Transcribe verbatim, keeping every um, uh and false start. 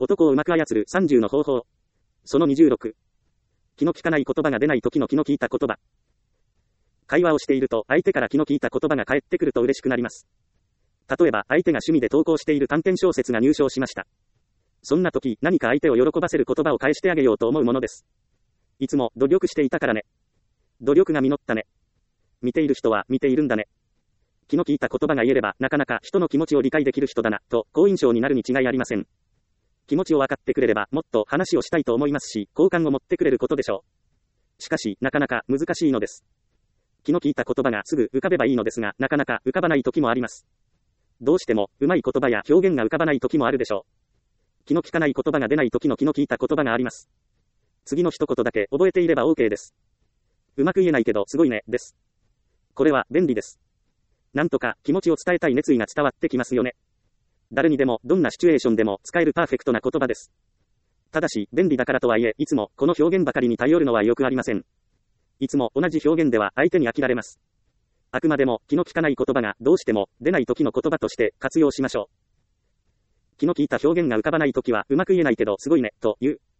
男をうまく操るさんじゅうの方法。そのにじゅうろく。気の利かない言葉が出ない時の気の利いた言葉。会話をしていると相手から気の利いた言葉が返ってくると嬉しくなります。例えば相手が趣味で投稿している短編小説が入賞しました。そんな時、何か相手を喜ばせる言葉を返してあげようと思うものです。いつも努力していたからね。努力が実ったね。見ている人は見ているんだね。気の利いた言葉が言えればなかなか人の気持ちを理解できる人だなと好印象になるに違いありません。気持ちを分かってくれればもっと話をしたいと思いますし、好感を持ってくれることでしょう。しかしなかなか難しいのです。気の利いた言葉がすぐ浮かべばいいのですが、なかなか浮かばない時もあります。どうしてもうまい言葉や表現が浮かばない時もあるでしょう。気の利かない言葉が出ない時の気の利いた言葉があります。次の一言だけ覚えていれば OK です。うまく言えないけどすごいね、です。これは便利です。なんとか気持ちを伝えたい熱意が伝わってきますよね。誰にでもどんなシチュエーションでも使えるパーフェクトな言葉です。ただし便利だからとはいえ、いつもこの表現ばかりに頼るのはよくありません。いつも同じ表現では相手に飽きられます。あくまでも気の利かない言葉がどうしても出ない時の言葉として活用しましょう。気の利いた表現が浮かばない時はうまく言えないけどすごいねという。